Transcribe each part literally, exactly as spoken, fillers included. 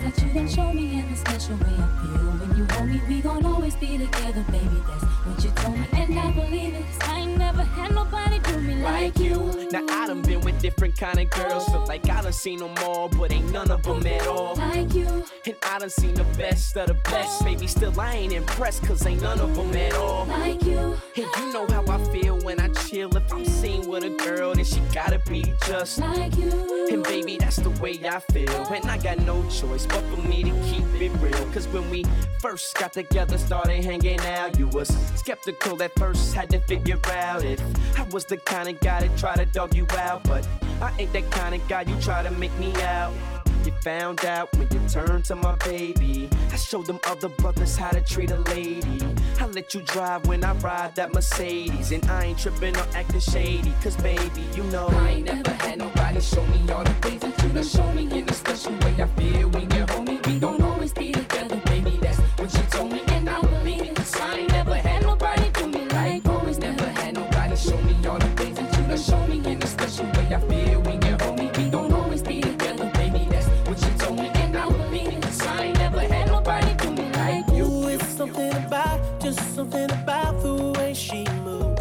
that you done show me in the special way I feel when you hold me. We gon' always be together, baby. That's what you told me, and I believe it. 'Cause I ain't never had nobody do me like you. Now I done been with different kind of girls, feel like I done seen them all, but ain't none of them at all like you. And I done seen the best of the best, baby. Still I ain't impressed, 'cause ain't none of them at all like you. And you know how I feel when I chill. If I'm seen with a girl, then she gotta be just like you. And baby, that's the way I feel. And I got no choice but for me to keep it real. 'Cause when we first got together, started hanging out, you was skeptical at first, had to figure out if I was the kind of guy that try to dog you out. But I ain't that kind of guy you try to make me out. You found out when you turned to my baby. I showed them other brothers how to treat a lady. I let you drive when I ride that Mercedes. And I ain't tripping or acting shady, 'cause baby, you know I ain't never had nobody show me all the things that you done show me in a special way I feel when you hold me. We gon' always be together, baby, that's what you told me, and I believe it. 'Cause I ain't never had nobody do me like. Always never had nobody show me all the things that you done show me in a special way I feel when you hold me. We gon' always be together, baby, that's what you told me, and I believe it. 'Cause I ain't never had nobody do me like you. Ooh, it's something about, just something about the way she moves.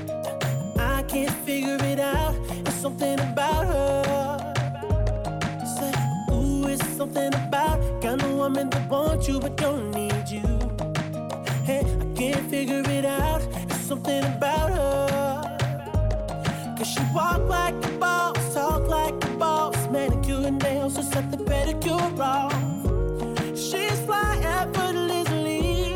I can't figure it out. It's something about her. Say, ooh, it's something about kind of woman that wants you but don't need you. Hey, I can't figure it out. It's something about her. 'Cause she walk like a boss, talk like a boss, manicure and nails, just set the pedicure off. She's fly effortlessly,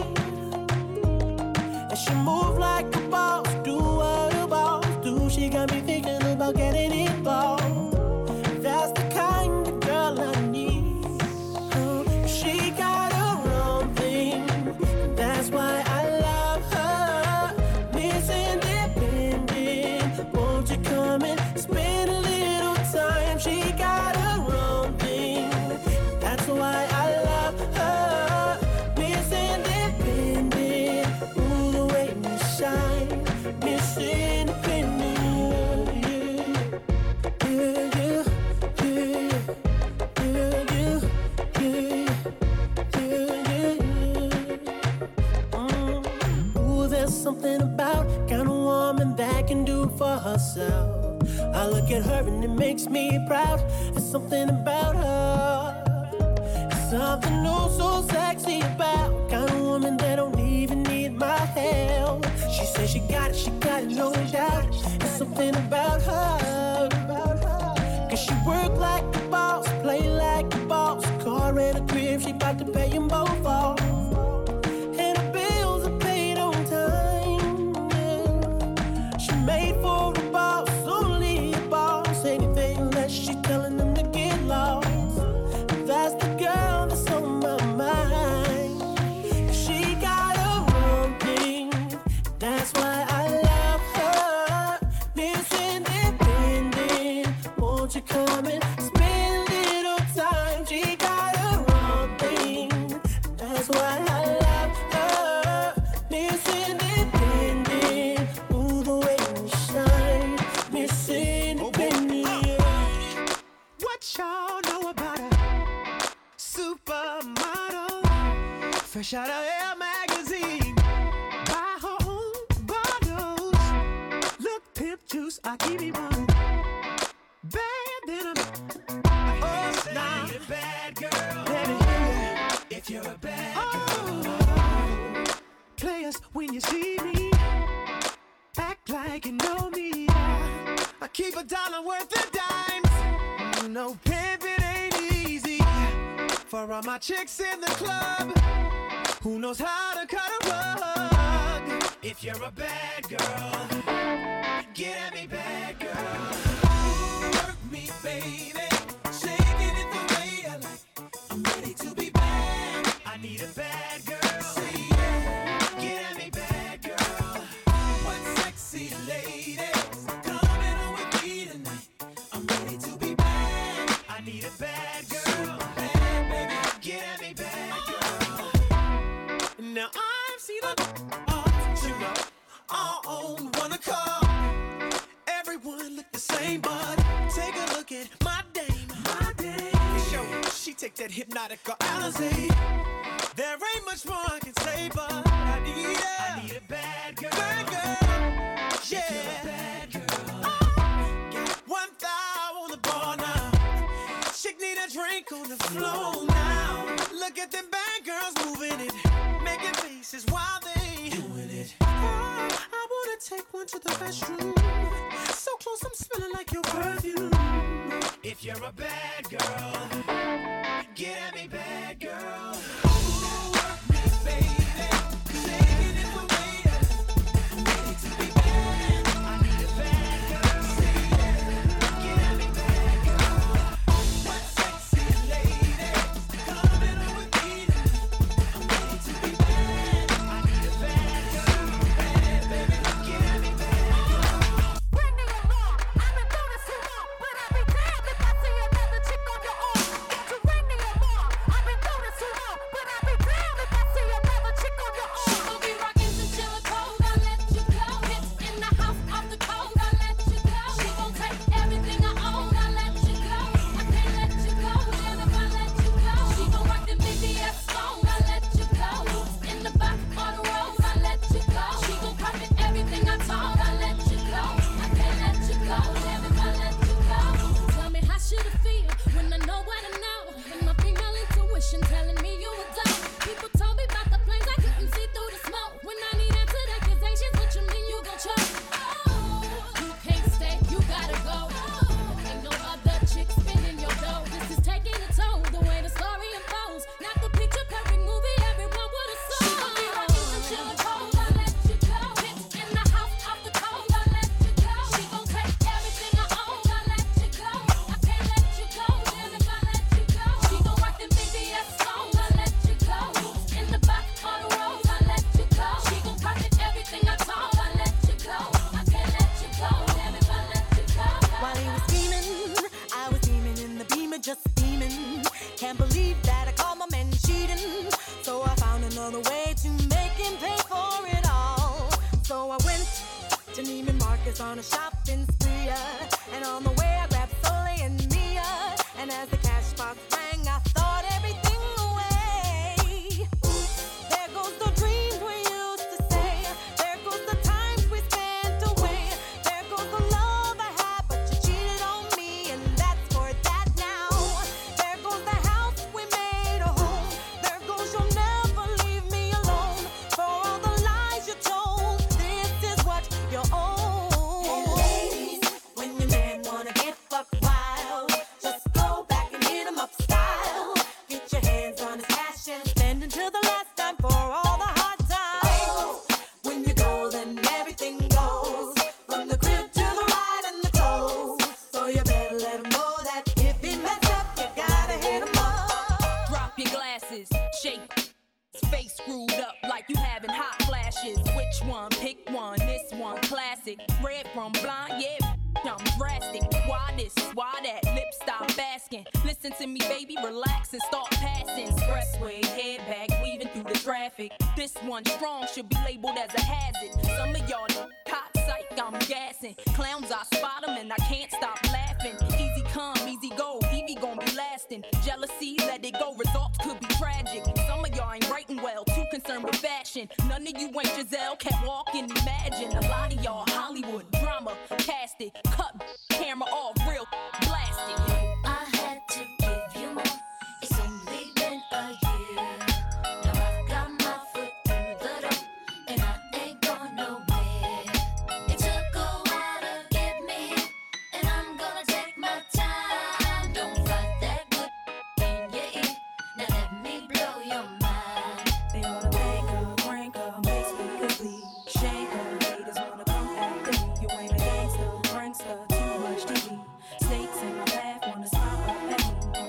and she move like a boss, do what a boss do. She got me thinking about getting involved. That's the kind of girl I need. Oh, she got her own thing, that's why I love her. Miss Independent, won't you come and spend a little time? She got her own thing, that's why I love her. Miss Independent, ooh, the way you shine. Miss Independent, yeah, yeah, yeah, yeah, yeah, yeah, yeah, yeah, yeah. Mm. Ooh, there's something about kind of woman that can do for herself. I look at her and it makes me proud. There's something about her. Something oh so sexy about kind of woman that don't even need my help. She says she got it, she got it, no doubt. There's something about her. 'Cause she work like a boss, play like a boss. Car and a crib, she got to pay them both off. And her bills are paid on time, yeah. She made for a boss, only a boss. Anything less, she telling them to get lost. That's the girl that's on my mind. She got her own thing, that's why I love her. Miss Independent, won't you come and spend a little time? She got her own thing, that's why I love her. Miss Independent, ooh, the way you shine. Miss Independent. What y'all know about her? Supermodel, fresh out of Elle magazine. Buy her own bottles. Look, pimp juice, I keep it one. Bad than a oh, nah. You're a bad girl. Baby, yeah. If you're a bad oh. girl. Players, when you see me, act like you know me. I keep a dollar worth of dimes. No pimping ain't easy. For all my chicks in the club, who knows how to cut a rug? If you're a bad girl, get at me, bad girl. Work me, baby, shaking it the way I like. I'm ready to be bad. I need a bad girl. Say yeah, get at me, bad girl. What sexy ladies coming on with me tonight? I'm ready to be bad. I need a bad girl. Bad, baby, get at me, bad girl. Now I've seen a all you know, all on one call. Everyone look the same, but take a look at my dame. My dame. Show she take that hypnotic or Alizé. There ain't much more I can say, but I need it. I need a bad girl. Bad girl. Yeah. If you're a bad girl. Oh. Got one thigh on the bar now. Chick need a drink on the floor now. Look at them bad girls moving it. Making faces while they doing it. Oh, I wanna take one to the restroom. So close I'm smelling like your perfume. If you're a bad girl, get at me, bad girl. Ooh, work me, baby. Taking it for later. I'm ready to be bad. I need a bad girl. Say that. Get at me, bad girl. What sexy lady coming on with me? I'm ready to be bad. I need a bad girl. Bad baby, get at me, bad girl. Bring me along. I've been doing this too long, but I'll be damned if I see another chick on your arm. To ring me along. I've been doing this too long, but I'll be damned if I see another chick on your arm. She gon' be rockin' till she look cold, I let you go. Hits in the house off the cold, I let you go. She gon' take everything I own, I let you go. I can't let you go, damn if I let you go. She gon' rock the B B S song, I let you go. In the back of the road, I let you go. She gon' profit everything I told, I let you go. I can't let you go, damn if I let you go. Tell me how should it feel when I know what I know? And my female intuition telling me you a dog. People told me about the planes, I couldn't see through the smoke. When I need answered accusations, what you mean you gon' choke? Oh, you can't stay, you gotta go. Oh, ain't no other chick spinning your dough. This is taking a toll, the way the story unfolds. Not the picture perfect movie, everyone would have sold. She gon' be rockin' till she look cold, I let you go. Hits in the house off the cold, I let you go. She gon' take everything I own, I let you go. I can't let you go, damn if I let you go. She gon' rock the B B S song, I let you go. In the back of the road, I let you go. She gon' profit everything I told, I let you go. I can't let you go, damn if I let you go. While he was scheming, I was steaming in the beamer, just steaming. Can't believe that I caught my man cheating. So I found another way to make him pay for it all. So I went to Neiman Marcus on a shopping spree. uh, And on the way I grabbed Soleil and Mia. And as the cash box rang, I thought everything away. There goes the dreams we used to say. There goes the times we spent away. There goes the love I had, but you cheated on me, and that's for that now. There goes the house we made a home. There goes you'll never leave me alone. For all the lies you told, this is what you own. And ladies, when your man wanna get fucked wild, just go back and hit him up style. Get your hands on his cash and spend until the last time for all the hard times. When you go, then everything goes. From the crib to the ride and the clothes. So you better let him know that if he messed up, you gotta hit him up. Drop your glasses, shake. Face screwed up like you having hot flashes. Which one? Pick one. This one classic. Red from blind, yeah. I'm drastic. Why this? Why that? Lip stop asking. Listen to me, baby. Relax and start passing. Expressway, head back, weaving through the traffic. This one strong should be labeled as a hazard. Some of y'all know hot psych, I'm gassing. Clowns, I spot them and I can't stop laughing. Easy come, easy go. Evie gon' be lasting. Jealousy, let it go. Results could be tragic. Some of y'all ain't writing well, too concerned with fashion. None of you ain't Giselle, can't walk and imagine. A lot of y'all Hollywood drama, cast it, cut camera off, real blasted. I had to give you more. It's only been a year. Now I've got my foot through the door, and I ain't going nowhere. It took a while to get me here, and I'm gonna take my time. Don't fight that good in your ear. Now let me blow your mind. They wanna make her, crank her, makes me complete. Shake her, haters wanna come after me. You ain't a gangster, prankster, too much T V. Snakes in my path, wanna smile up at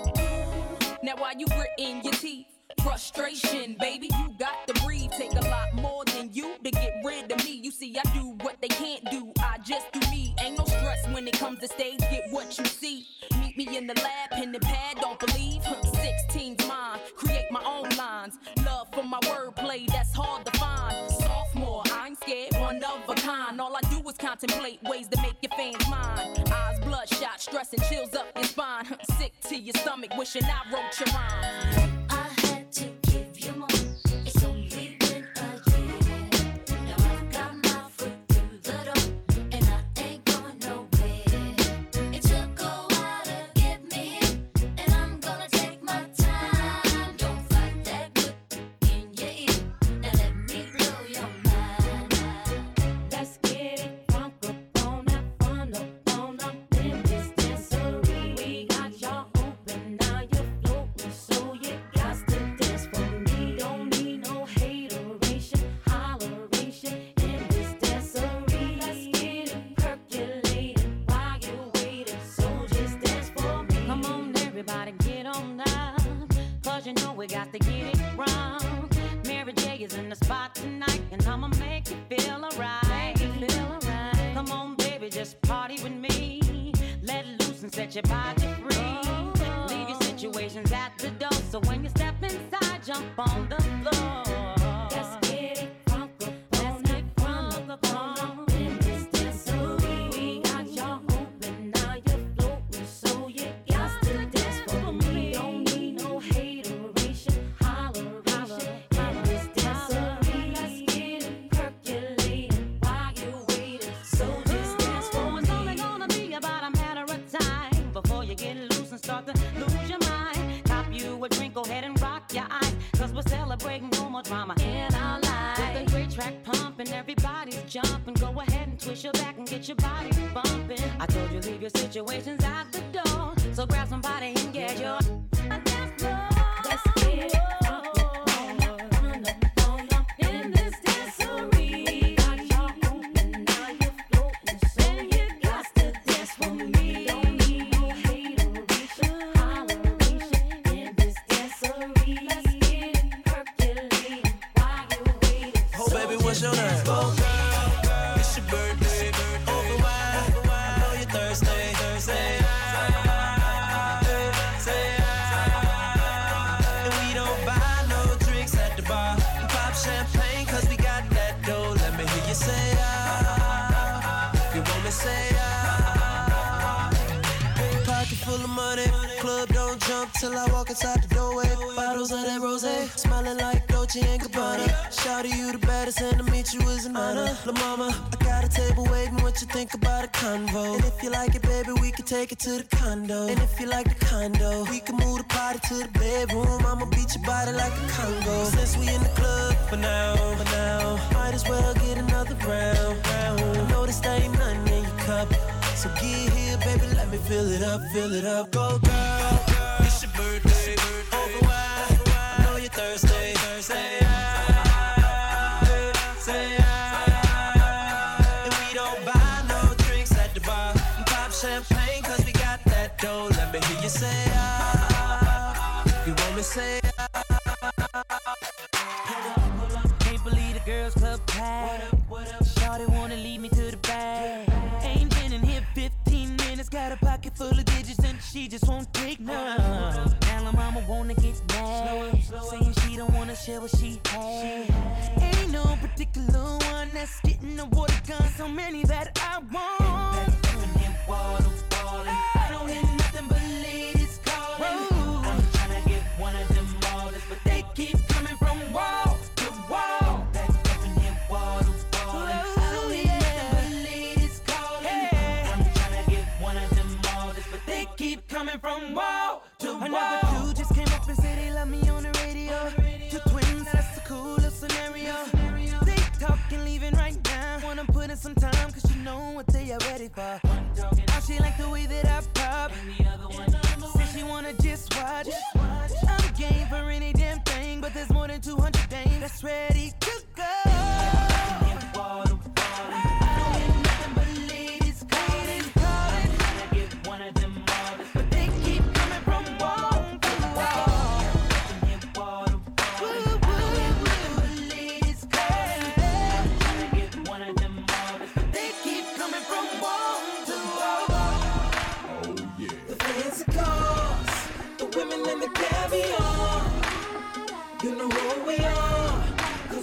me. Now while you gritting your teeth, frustration, baby, you got to breathe. Take a lot more than you to get rid of me. You see, I do what they can't do. I just do me. Ain't no stress when it comes to stage. Get what you see. Meet me in the lab, pen and pad. Don't believe. sixteen's mine. Create my own lines. Love for my wordplay. That's hard to find. Sophomore, I ain't scared. One of a kind. All I do is contemplate ways to make your fans mine. Eyes bloodshot, stress and chills up your spine. Sick tears. to your stomach, wishing I wrote your rhyme. I had to give you more. It's only been a year. Now I've got my foot through the door, and I ain't going nowhere. It took a while to get me here, and I'm gonna take my time. Don't fight that good in your ear. Now let me blow your mind. Let's get it crunk up on that fun up on up in this dancery. We got y'all open, now you're floating, so you got to dance for me. Don't need no hateration, holleration in this dancery. Let's get it percolating while you're waiting, so just dance for me. Come on, everybody, get on up, cause you know we got to get it wrong. Mary J is in the spot tonight, and I'ma make you feel alright. Feel alright. Come on, baby, just party with me. Let loose and set your body free. Leave your situations at the door, so when you step inside, jump on the floor. Let's get it crunk up, let's get crunk up on in this dancery. We got y'all open, now you're floating, so you got to dance for me. Don't need no hateration, holleration in this dancery. Let's get it percolating while you're waiting, so just dance for me. It's only gonna be about a matter of time before you get loose and start to lose your mind. Cop you a drink, go ahead and rock your eyes, cause we're celebrating no more drama in our lives. With a great track pumping, everybody's jumping. Go ahead and twist your back and get your body bumping. I told you leave your situations at the door, so grab somebody and get your dance floor. Let's get it crunk up on up, run up on up in this dancery. Got y'all open, now you're floating, so you got to dance for me. Don't need no hateration, holleration in this dancery. Let's get it percolating while you're waiting. Oh, baby, what's your name? Oh, girl, it's your birthday. Over wine, I know you're Thursday. Thursday. Say ah. And we don't buy no drinks at the bar. We pop champagne cause we got that dough. Let me hear you say ah. You want me say ah. Pocket full of money, club don't jump till I walk inside the doorway. Bottles of that rosé, smiling like Dolce and Gabbana. Shout you the baddest, and to meet you is an honor. La mama, I got a table waiting. What you think about a convo? And if you like it, baby, we can take it to the condo. And if you like the condo, we can move the party to the bedroom. I'ma beat your body like a Congo. Since we in the club for now, for now, might as well get another round. round. I know this ain't nothing in your cup, so get here, baby, let me fill it up, fill it up. Go, girl, it's your birthday. Over wine, I know you're Thursday. Thursday. Say ah. And we don't buy no drinks at the bar. We pop champagne cause we got that dough. Let me hear you say ah. You want me say ah. Can't believe the girls club packed. Shawty wanna lead me to the back. Ain't been in here fifteen minutes. Got a pocket full of digits and she just won't take none. Now la mama wanna get mad, saying she don't wanna share what she had. Ain't no particular one that's getting the water gun. So many that I want. I don't hear nothing but ladies calling. I'm tryna get one of them ballers, but they keep coming from wall to wall. Back up and hit wall to wall. I don't hear nothing but ladies calling. I'm tryna get one of them ballers, but they keep coming from wall to wall. Another dude just came up and said they love me on the radio. Two twins, that's the coolest scenario. They talking, leaving right now. Wanna put in some time, cause you know what they are ready for. Now she like the way that I pop. Said she wanna just watch. I'm game for any damn thing, but there's more than two hundred dames that's ready to go. Women and the caviar, you know who we are.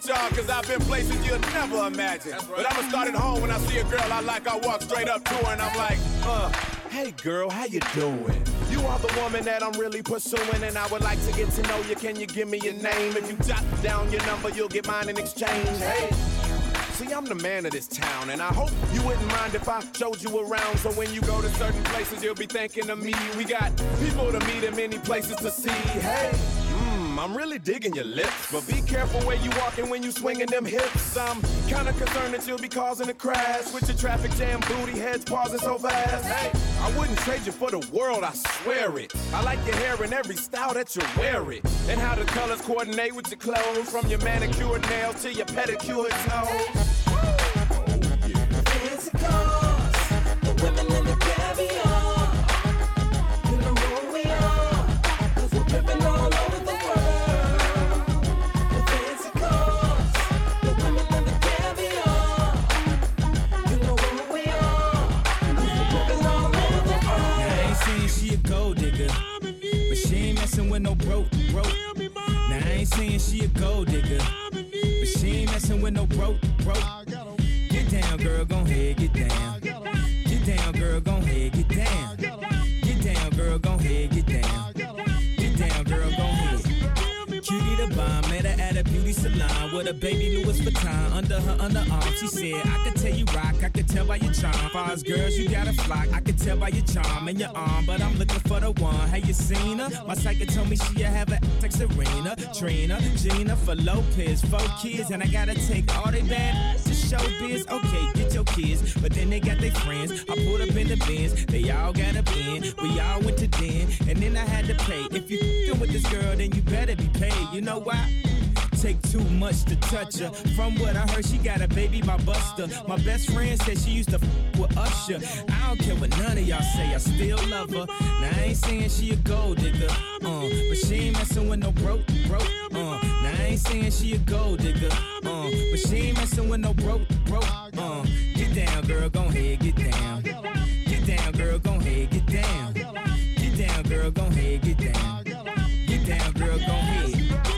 with y'all because I've been places you'll never imagine. But I'ma start at home when I see a girl I like. I walk straight up to her and I'm like, uh, hey girl, how you doing? You are the woman that I'm really pursuing, and I would like to get to know you. Can you give me your name? If you jot down your number, you'll get mine in exchange. Hey. See, I'm the man of this town, and I hope you wouldn't mind if I showed you around. So when you go to certain places, you'll be thinking of me. We got people to meet and many places to see. Hey, mmm, I'm really digging your lips, but be careful where you walking when you swinging them hips. I'm kinda concerned that you'll be causing a crash with your traffic jam booty heads pausing so fast. Hey, I wouldn't trade you for the world, I swear it. I like your hair in every style that you wear it, and how the colors coordinate with your clothes, from your manicured nails to your pedicured toes. Fancy cars, the women in the caviar. You know who we are, 'cause we're dripping all over the world. The fancy cars, the women in the caviar. You know who we are, 'cause we're dripping all over the world. Now I ain't saying she a gold digger, but she ain't messing with no broke, broke. Now I ain't saying she a gold digger, but she ain't messing with no broke, broke. Get down, girl, gon' head, get down. Get down, girl, gon' head, get down. Get down, girl, gon' head, get down. Get down, girl, gon' head. Cutie the bomb, met her at a beauty salon with a baby Louis Vuitton under her underarm. She said, I could tell you rock, I could tell by your charm. Far as girls, you got a flock, I could tell by your charm and your arm, but I'm looking for the one. Have you seen her? My psychic told me she'll have a like Serena, Trina, Gina for Lopez, four kids, and I gotta take all they bad to show biz. Okay, get your kids, but then they got their friends. I pulled up in the Benz, they all got a bin. We all went to den, and then I had to pay. If you f***ing with this girl, then you better be paid. You know why? Take too much to touch her. From what I heard, she got a baby by Buster. My best friend said she used to f with Usher. I don't care what none of y'all say, I still love her. Now I ain't saying she a gold digger, uh, but she ain't messing with no broke, broke. Uh, now I ain't saying she a gold digger, uh, but she ain't messing with no broke, broke. Uh, get down, girl, gon' head, get down. Get down, girl, gon' head, get down. Get down, girl, gon' head, get down. Get down, girl, gon' head.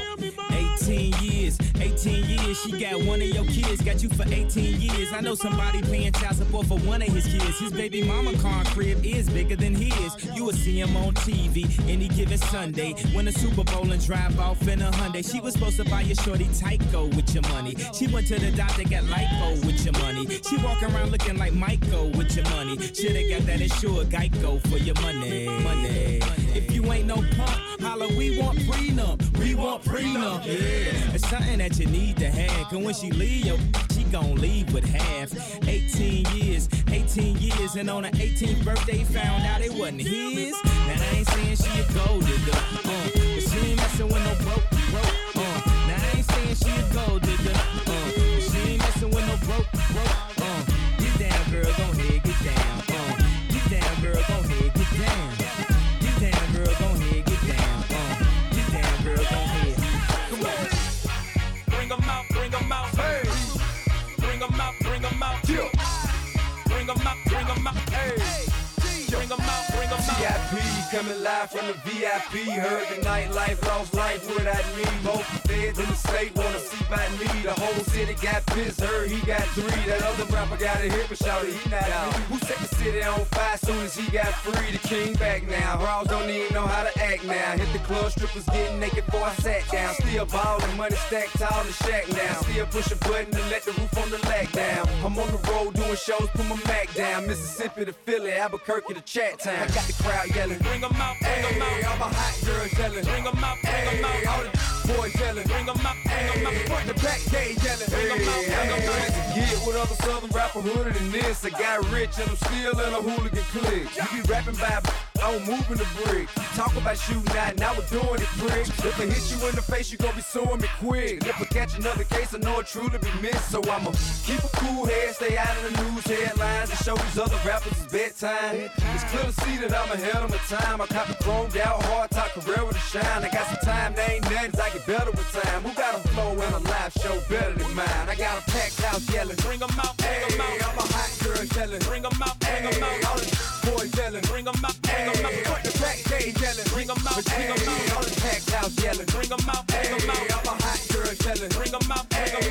eighteen years, eighteen years, she got one of your kids, got you for eighteen years. I know somebody paying child support for one of his kids. His baby mama car crib is bigger than his. You will see him on T V any given Sunday. Win a Super Bowl and drive off in a Hyundai. She was supposed to buy your shorty Tyco with your money. She went to the doctor, got lipo with your money. She walking around looking like Michael with your money. Shoulda got that insured Geico for your money. Money. If you ain't no punk, holla, we want prenup. We want prenup. Yeah. It's something that you need to have. Cause when she leave, yo, she gon' leave with half. eighteen years, eighteen years, and on her eighteenth birthday, found out it wasn't his. Now I ain't saying she a gold digger, uh, but she ain't messing with no broke, broke. Uh, now I ain't saying she a gold digger, uh, but she ain't messing with no broke, broke. Uh, get down, girl, gon' head, get down. Uh, get down, girl, gon' head, get down. Get down, girl, gon' head, get down. Uh, get down, girl, gon' head. Come on. Bring 'em out, bring 'em out, hey. Bring 'em out, bring 'em out, yeah. Bring 'em out, bring 'em out, hey. Bring 'em out, bring 'em out. V I P coming live from the V I P. Heard the nightlife, lost life without me. Both feds in the state wanna see by me. The whole city got pissed, heard he got three. That other rapper got a hit, but shouted he not out. Who set the city on fire soon as he got free? The king back now. Brawls don't even know how to act now. Hit the club, strippers getting naked before I sat down. Still ballin', money stacked tall in the shack now. Still push a button to let the roof on the lag down. I'm on the road doing shows, put my Mac down. Mississippi to Philly, Albuquerque to Chat Town. I got the crowd yelling. Bring 'em out, bring 'em out. All my hot girls yelling. Bring 'em out, bring 'em out. All the boys yelling. Bring 'em out, bring 'em out. Front the back gate yelling. Bring 'em out, bring 'em out. Get with other southern rapper hooded than this. I got rich and I'm still in a hooligan clique. You be rapping by I'm moving the brick. Talk about shooting out, now we're doing it, prick. If I hit you in the face, you gon' be suing me quick. If I catch another case, I know it truly be missed. So I'ma keep a cool head, stay out of the news headlines, and show these other rappers it's bedtime. It's clear to see that I'm ahead of my time. I cop the chromed out, hard top career with a shine. I got some time, they ain't nothing, I get better with time. Who got a flow and a live show better than mine? I got a packed house yelling. Bring 'em out, bring 'em out. I'm a hot girl yelling. Bring 'em out, bring 'em out. All the boys yelling. Bring 'em out, bring 'em out. Front the back gate yelling. Bring 'em out, bring 'em out. All the packed house yelling. Bring 'em out, bring 'em out. I'm a hot girl yelling. Bring 'em out, bring 'em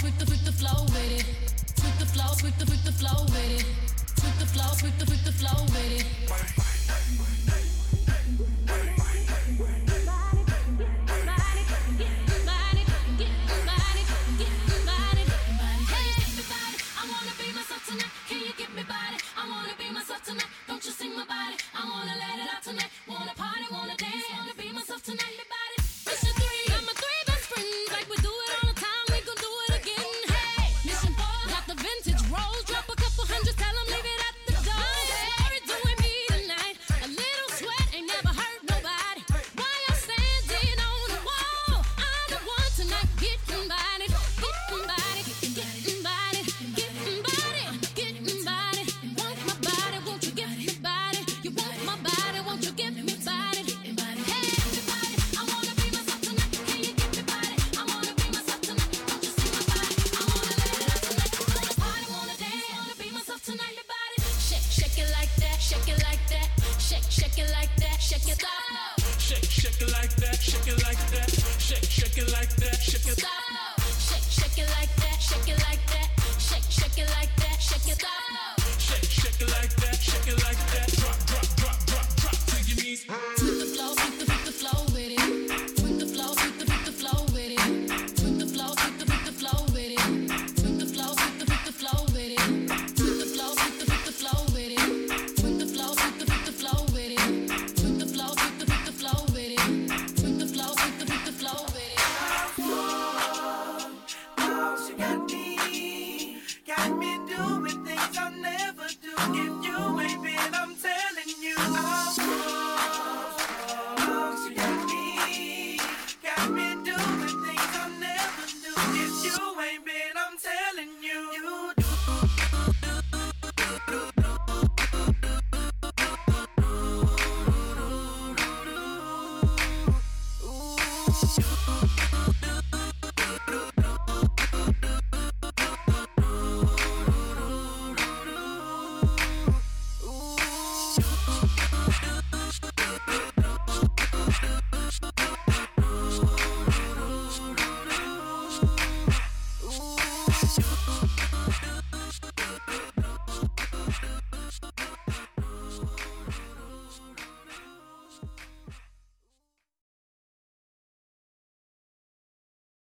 sweep the, sweep the flow with it. Sweep the flow, sweep the, sweep the flow with it. Sweep the flow, sweep the, sweep the flow with it. You